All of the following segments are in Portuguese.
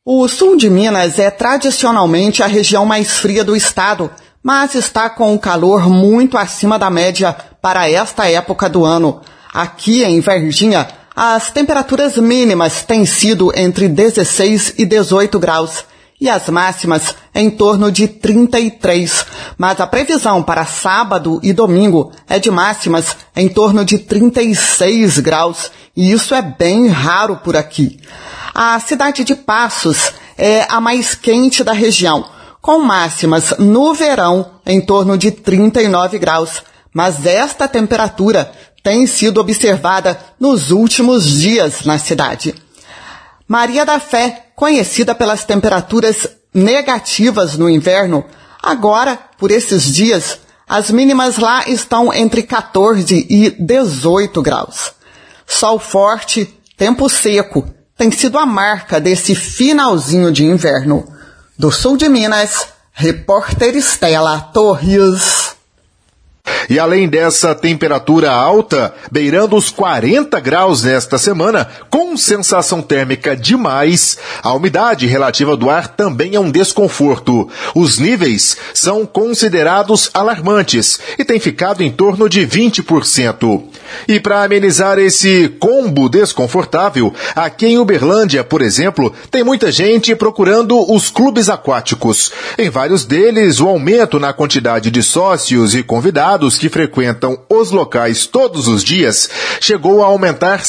O sul de Minas é tradicionalmente a região mais fria do estado, mas está com o calor muito acima da média para esta época do ano. Aqui em Varginha, as temperaturas mínimas têm sido entre 16 e 18 graus e as máximas em torno de 33, mas a previsão para sábado e domingo é de máximas em torno de 36 graus e isso é bem raro por aqui. A cidade de Passos é a mais quente da região, com máximas no verão em torno de 39 graus, mas esta temperatura tem sido observada nos últimos dias na cidade. Maria da Fé, conhecida pelas temperaturas negativas no inverno, agora, por esses dias, as mínimas lá estão entre 14 e 18 graus. Sol forte, tempo seco, tem sido a marca desse finalzinho de inverno. Do sul de Minas, repórter Estela Torres. E além dessa temperatura alta, beirando os 40 graus nesta semana, com sensação térmica demais, a umidade relativa do ar também é um desconforto. Os níveis são considerados alarmantes e têm ficado em torno de 20%. E para amenizar esse combo desconfortável, aqui em Uberlândia, por exemplo, tem muita gente procurando os clubes aquáticos. Em vários deles, o aumento na quantidade de sócios e convidados que frequentam os locais todos os dias chegou a aumentar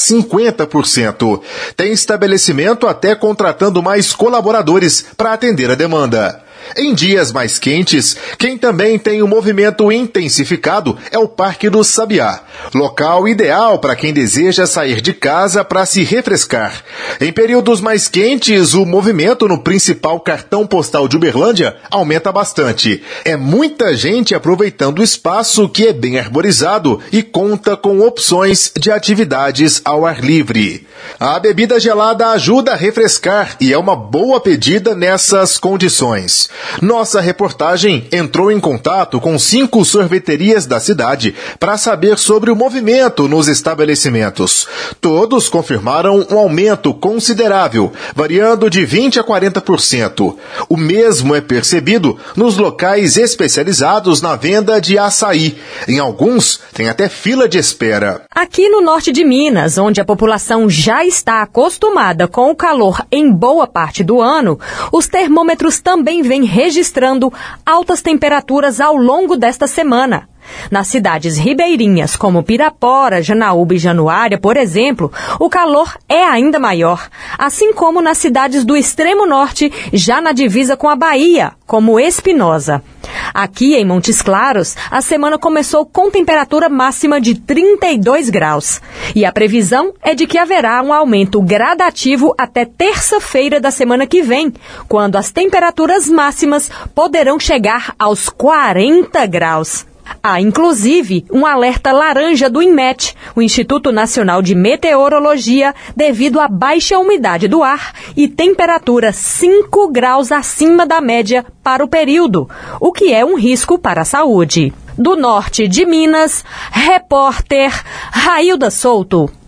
50%. Tem estabelecimento até contratando mais colaboradores para atender a demanda. Em dias mais quentes, quem também tem o movimento intensificado é o Parque do Sabiá, local ideal para quem deseja sair de casa para se refrescar. Em períodos mais quentes, o movimento no principal cartão postal de Uberlândia aumenta bastante. É muita gente aproveitando o espaço que é bem arborizado e conta com opções de atividades ao ar livre. A bebida gelada ajuda a refrescar e é uma boa pedida nessas condições. Nossa reportagem entrou em contato com 5 sorveterias da cidade para saber sobre o movimento nos estabelecimentos. Todos confirmaram um aumento considerável, variando de 20% a 40%. O mesmo é percebido nos locais especializados na venda de açaí. Em alguns, tem até fila de espera. Aqui no norte de Minas, onde a população já está acostumada com o calor em boa parte do ano, os termômetros também vêm registrando altas temperaturas ao longo desta semana. Nas cidades ribeirinhas, como Pirapora, Janaúba e Januária, por exemplo, o calor é ainda maior, assim como nas cidades do extremo norte, já na divisa com a Bahia, como Espinosa. Aqui em Montes Claros, a semana começou com temperatura máxima de 32 graus. E a previsão é de que haverá um aumento gradativo até terça-feira da semana que vem, quando as temperaturas máximas poderão chegar aos 40 graus. Há, inclusive, um alerta laranja do INMET, o Instituto Nacional de Meteorologia, devido à baixa umidade do ar e temperatura 5 graus acima da média para o período, o que é um risco para a saúde. Do norte de Minas, repórter Railda Souto.